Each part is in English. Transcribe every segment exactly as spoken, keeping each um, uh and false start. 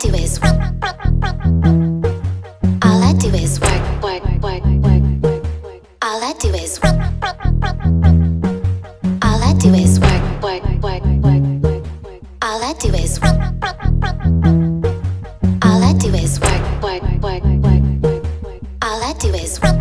do is all I do is work, work, work, work. All I do is all I do is work, work, work, work. All I do is all I do is work, work, work, work. All I do is you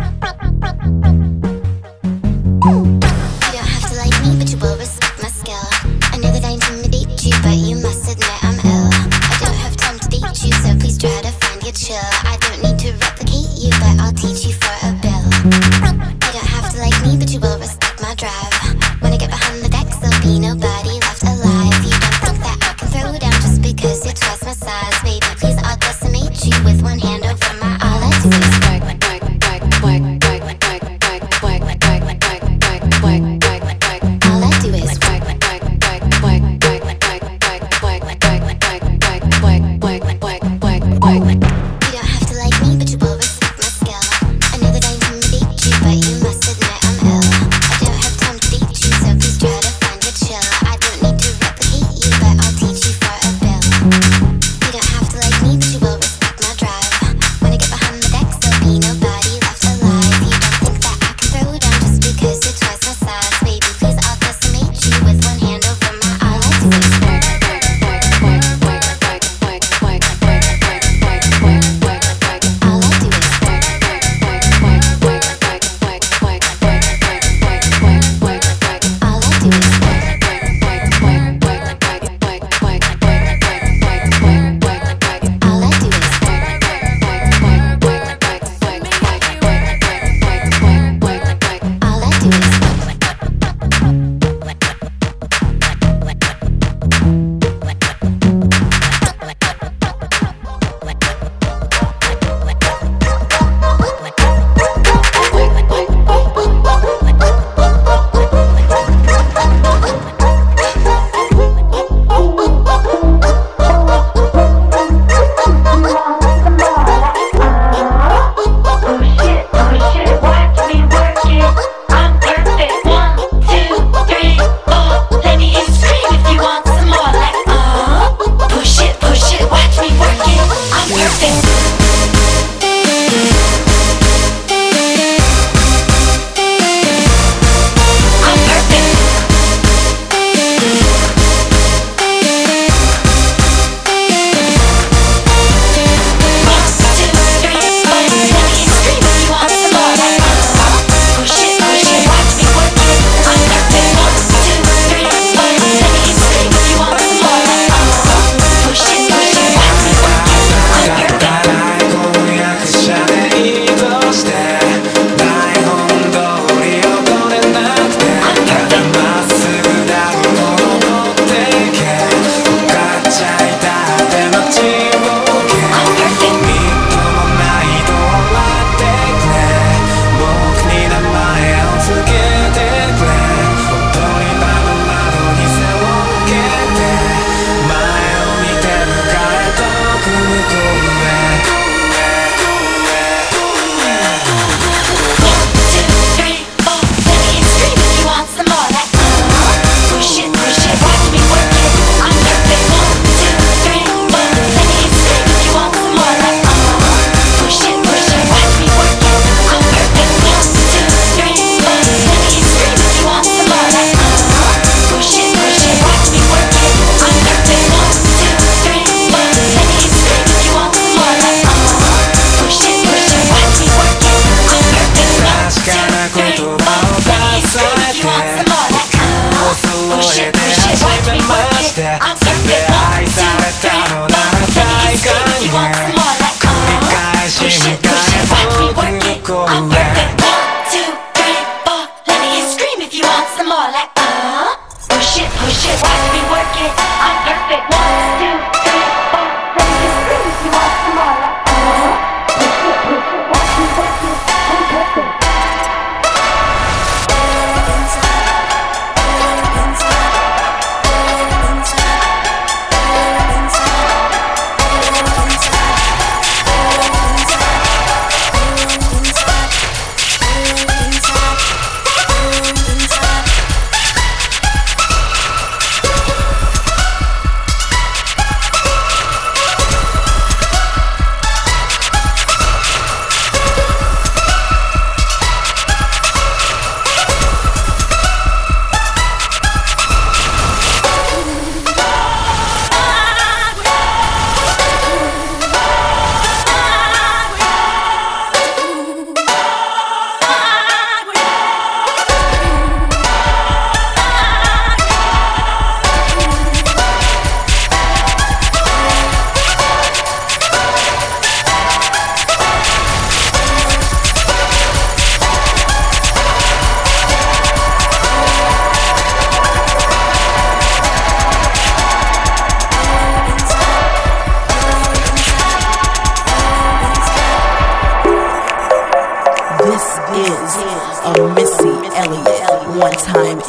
don't have to like me, but you will respect my skill. I know that I intimidate you, but you must admit I'm ill. I don't have time to date you, so please try to find your chill. I don't need to replicate you, but I'll teach you for a bill. You don't have to like me, but you will respect my drive. When I get behind the decks, there'll be nobody left alive. You don't think that I can throw down just because you're twice my size. Baby, please, I'll decimate you with one hand over my eye. All I do is work, work, work, work, work, work, work, work, work, work, work, work, work, work, work. All I do is work, work, work, work, work, work, work, work, work, work, work, work, work, work, work. You don't have to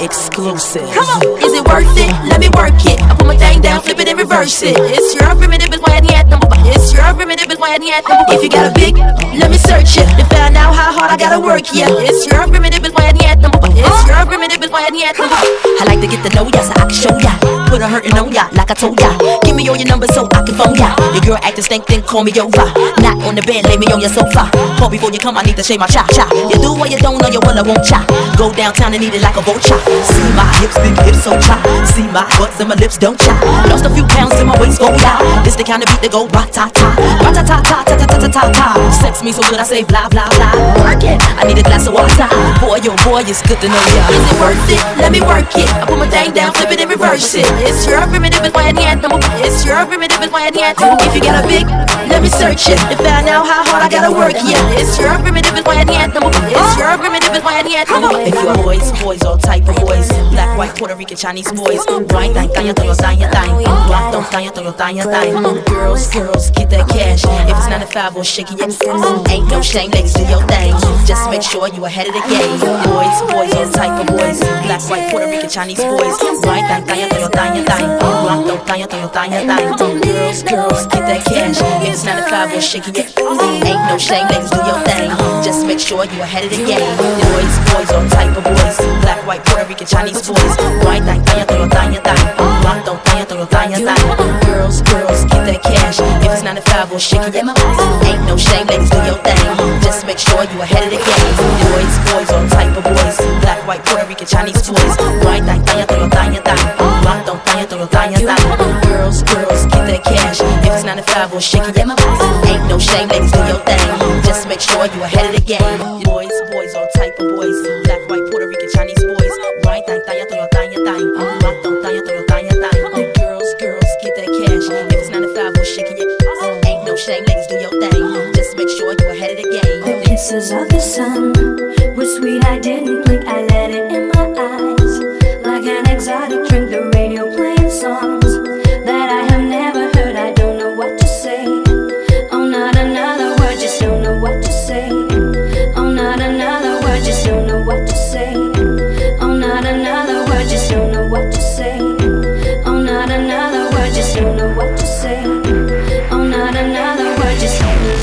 exclusive. Come on, is it worth it? Let me work it. I put my thing down, flip it and reverse it. It's your primitive, it's why I need them. It's your primitive, it's why I need them. If you got a big, let me search it to find out how hard I gotta work. Yeah, it's your primitive, it's why I need them. It's your primitive, it's why I need them. I like to get to know ya so I can show ya. Put a hurtin' on ya like I told ya. Give me all your numbers so I can phone ya. Your girl acting stink, then call me over. Not on the bed, lay me on your sofa. Call before you come, I need to shave my cha cha. You do what you don't know, you will, I won't cha. Go downtown and eat it like a vulture. See my hips, big hips, so cha. See my butts and my lips, don't cha. Lost a few pounds in my waist, go ya. This the kind of beat that go ra-ta-ta. Ra-ta-ta-ta, ta-ta-ta-ta-ta. Sex me so good I say blah, blah, blah. Work it, I need a glass of water. Boy, yo, boy, it's good to know ya. Is it worth it? Let me work it. I put my thing down, flip it and reverse it. It's your primitive, it's why I need them. It's your primitive, it's why I need them. If you got a big, let me search it to find out how hard I gotta work. Yeah, it's your primitive, it's why I need them. It's your primitive, it's why I need them. If you're boys, boys, all type of boys. Black, white, Puerto Rican, Chinese boys. Right, dang, dang, dang, dang, dang, dang. Black, don't, dang, dang, dang, dang. Girls, girls, get that cash. If it's nine to five or shaking your ain't no shame, ladies, do your thing. Just make sure you ahead of the game. Boys, boys, all type of boys. Black, white, Puerto Rican, Chinese boys. Right, dang, dang, dang, dang, dang. Black, don't, dang, dang, dang, dang. Girls, girls, get that cash. If it's nine to five or shaking your ain't no shame, ladies, do your thing. Just make sure you ahead of the game. Boys, boys, all type of boys. Black, white, Puerto Rican, Chinese boys. Right, dang, dang, dang, dang, dang. Black, don't, dang, dang, dang, dang. Girls, girls, get that cash. If it's nine to five or shaking your ain't no shame, ladies, do your thing. Just make sure you ahead of the game. Boys, boys, all type of boys. Black, white, Puerto Rican, Chinese boys. Right, dang, dang, dang, dang, dang. Black, don't, dang, dang, dang, dang. Girls, girls, get that cash. If it's nine to five or shaking your ain't no shame, ladies, do your thing. Just make sure you ahead of the game. Boys, boys, all type of boys. Black, white, Puerto Rican, Chinese boys. Right, dang, dang, dang, dang, dang. Black, don't, dang, dang, dang, dang. Girls, girls, get that cash. If it's nine to five or shaking your ain't no shame, ladies, do your thing. Just make sure you ahead of the game. The kisses of the sun were sweet, I didn't blink, I let it in my eyes. Like an exotic drink, the radio playing songs that I have never heard, I don't know what to say. Oh, not another word, just don't know what to say. Oh, not another word, just don't know what to say. Oh, not another word, just don't know what to say. Oh, not another word, just don't know what to say. Oh, not another word, just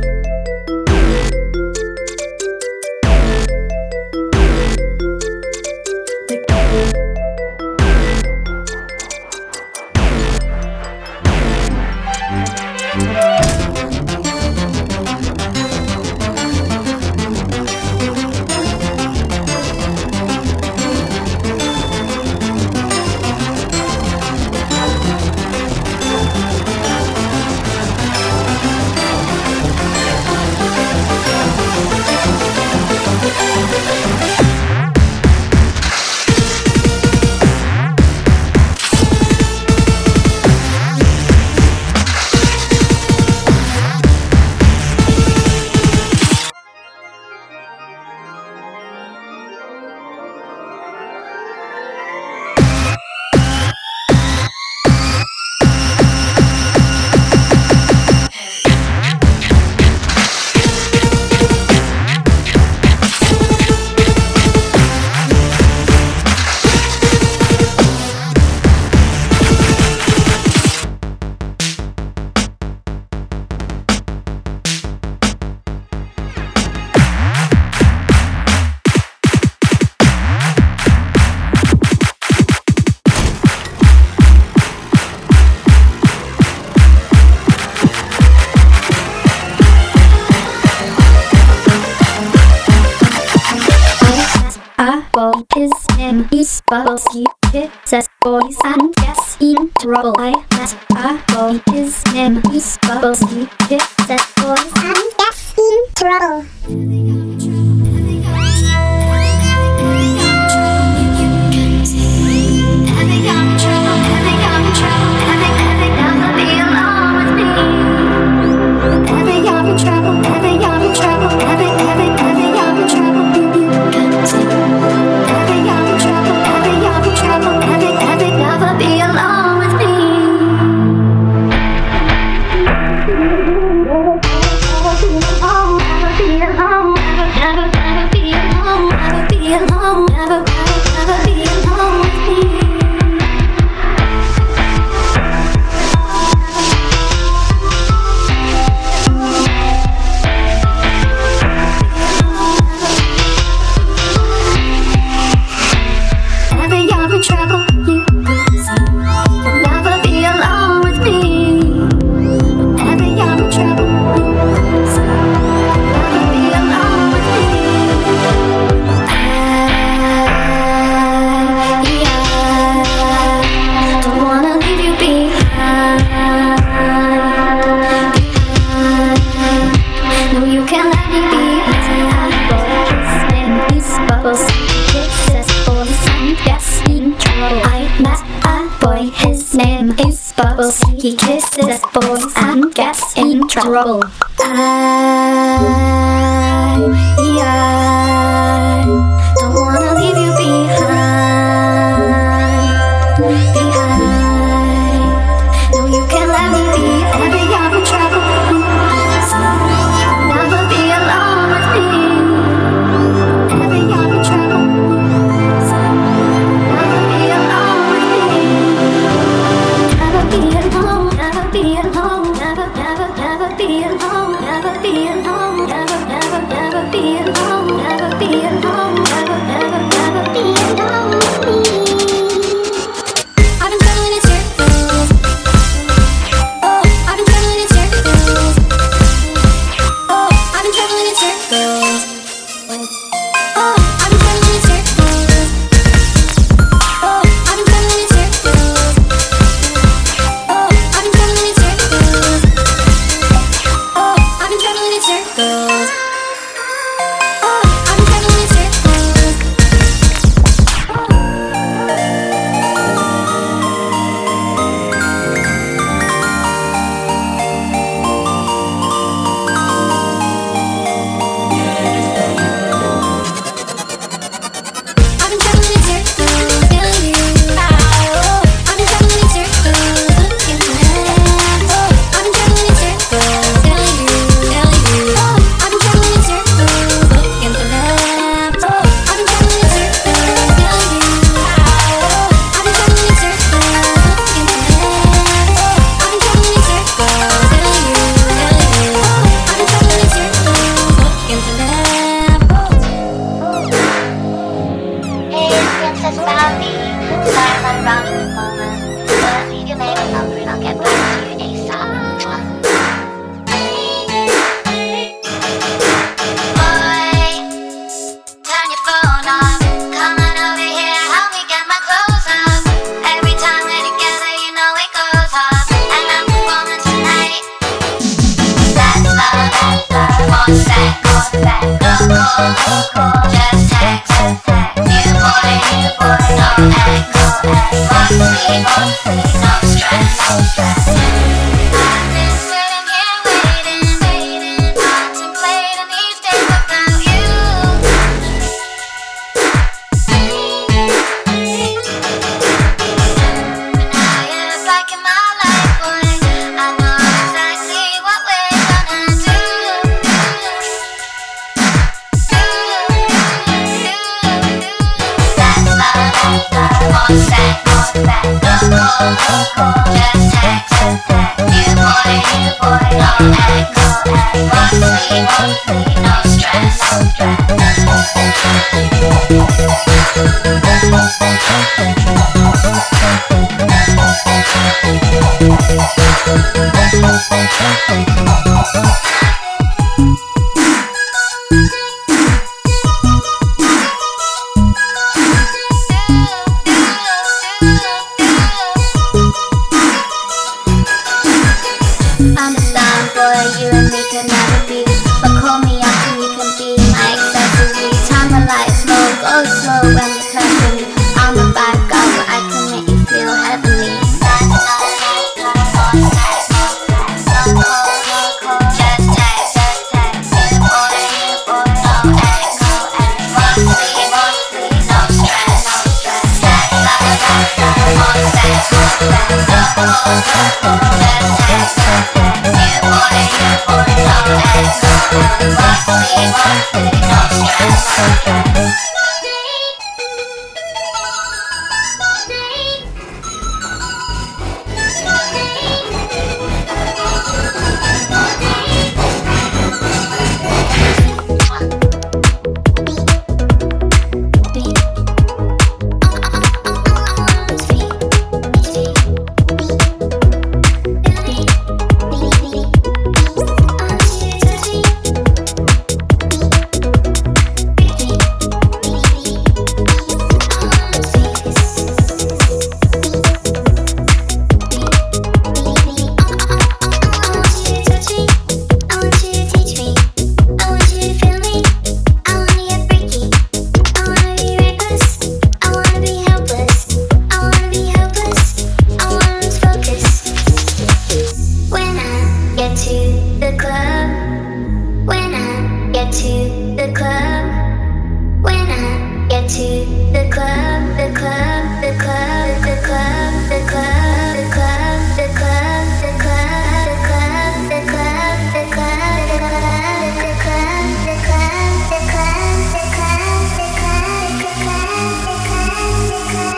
is him, he's bubbles, he says boys and gets in trouble. I let a boy is him, he's bubbles, he says boys and gets in trouble. Never be alone. boys and gets in trouble. I, I don't wanna leave you behind, behind. No, you can't let me be every other trouble. So never be alone with me. Every other trouble. So never be alone with me. Never be alone. Never be alone. Never, never, never be alone. Never be alone. Never, never, never be alone. Never be alone. Never, never, never be alone with me. I've been traveling in circles. Oh, I've been traveling in circles. Oh, I've been traveling in circles. Oh, I've been traveling in circles. Oh, I've been traveling in circles. Oh, I've been traveling in circles. Oh, I've been traveling in circles. Oh, I've been traveling in circles. I've been traveling in circles, feeling you. Oh, I've been traveling in circles, looking for love. Oh, I've been traveling in circles, feeling you, feeling you. Oh, I've been traveling in circles, looking for love. Oh, I've been traveling in circles, feeling you. Oh, I've been traveling in circles, looking for love. Oh, I've been traveling in circles, feeling you, feeling you. Oh, I've been traveling in circles, looking for love. Hey, Princess Bambi. Sorry I'm not around at the moment, but leave your name and number and I'll get back to you ASAP. Boy, turn your phone off. Come on over here, help me get my clothes off. Every time we're together, you know it goes off. And I'm performing tonight. That's love, that's love. More sex, more sex. No call, no call. Just text, just text. You boy, you boy. No act, no act. More sleep, more sleep. No stress, no stress. I've been sitting here waiting, waiting, contemplating these days without you. But now you're back in my life, boy. I know exactly what we're gonna do. That's love, that's love. More sex, more sex. No call, no call. Just text, just text. You boy, you boy. No act, no act. More sleep, more sleep. No stress, no stress. Understand, boy, you and me could never be. But call me up and you can be my accessory. Time the light slow, go slow when you're touching me. I'm a bad girl, but I can make you feel heavenly. That's not like love, more sex, more sex. No call, no call. Just text, just text. You boy, you boy. No act, no act. More sleep, more sleep. No stress, no stress. That's love, that's love. More sex, more sex. No call, no call. Just text, just text. You boy, you boy. get to the club, when I get to the club, when I get to the club, the club, the club, the club, the club, the club, the club, the club, the club, the club, the club, the club, the club, the club, the club, the club, the club, the club, the club.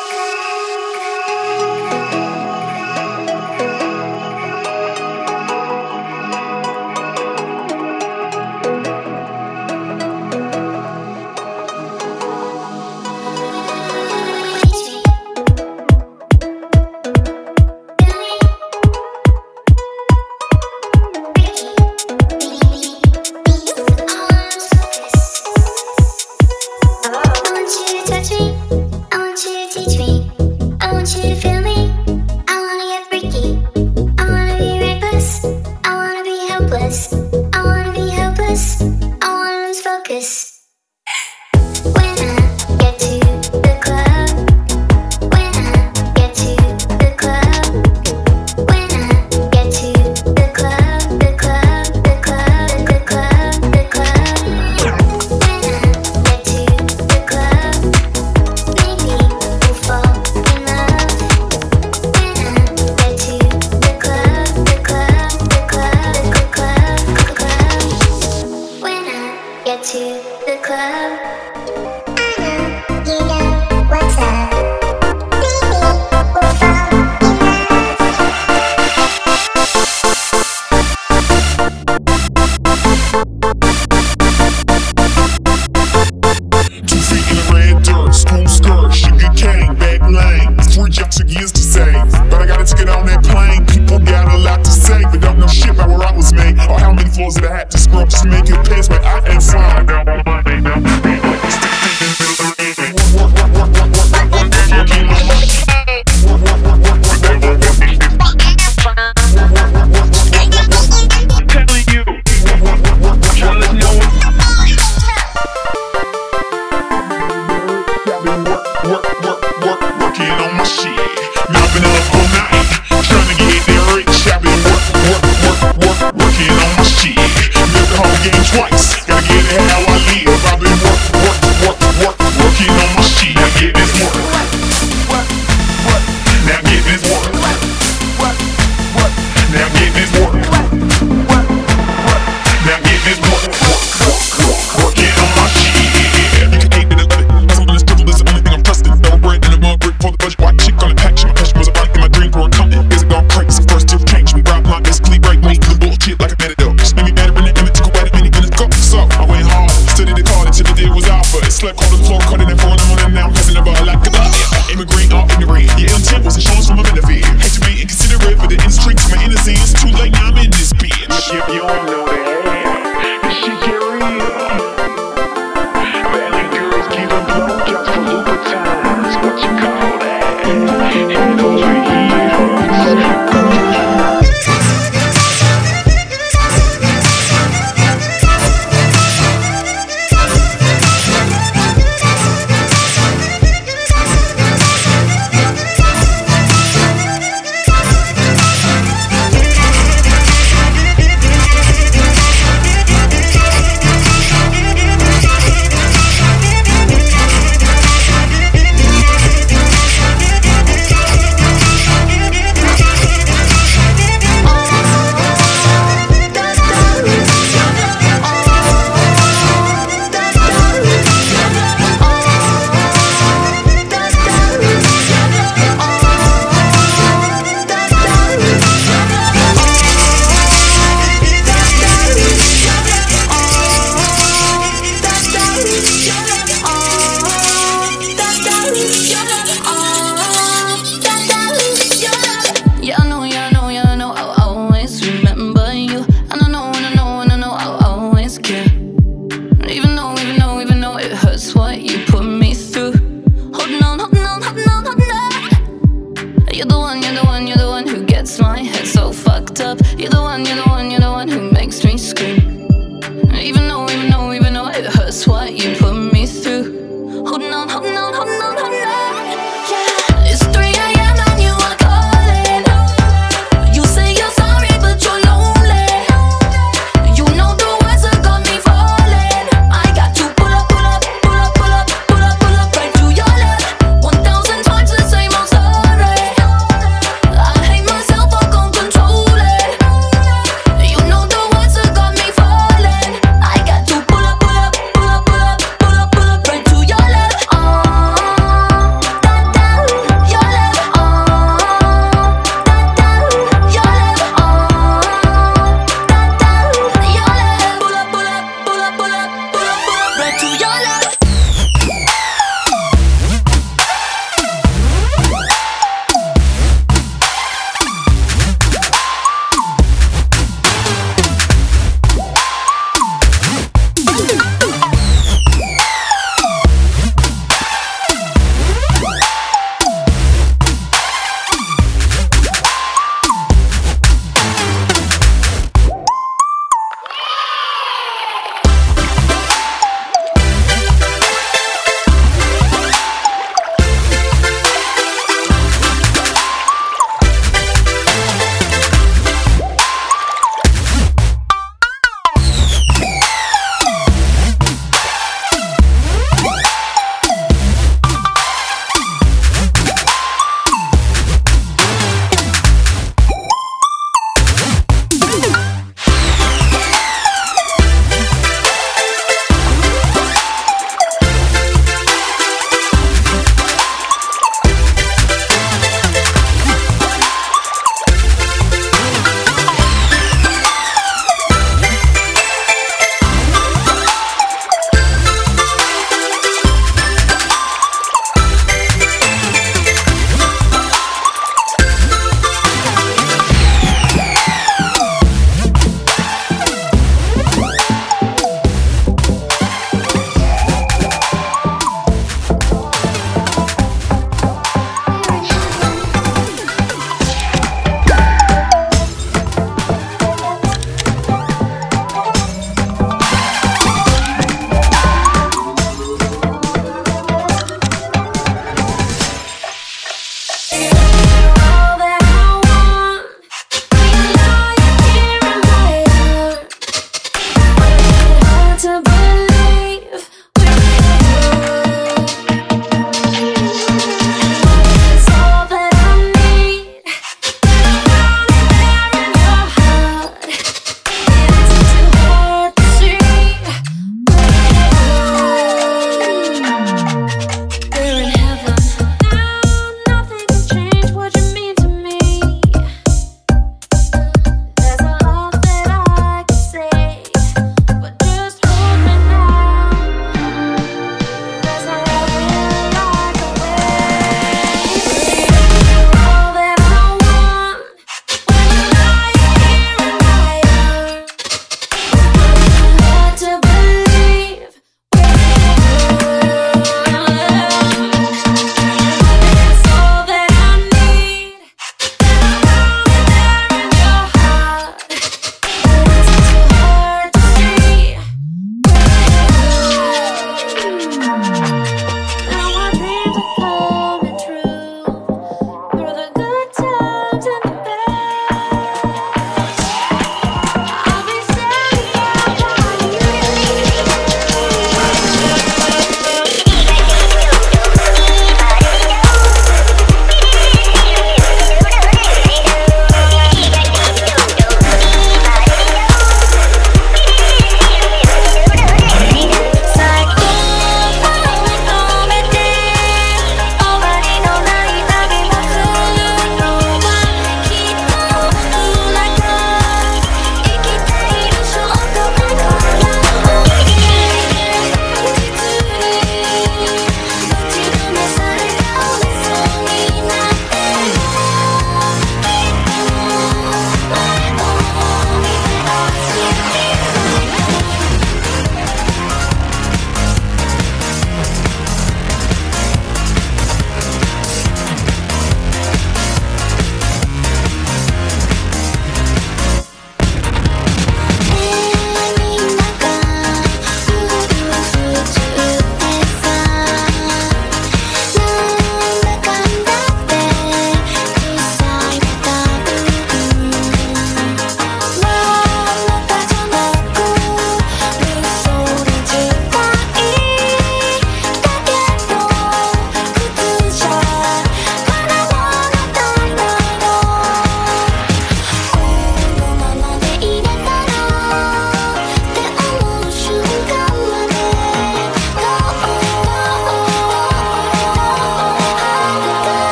It's three a m and you are calling. You say you're sorry, but you're lonely.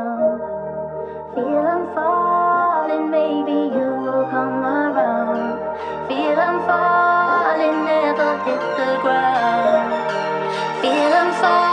down. Feel I'm falling, maybe you will come around. Feel I'm falling, never hit the ground. Feel I'm falling.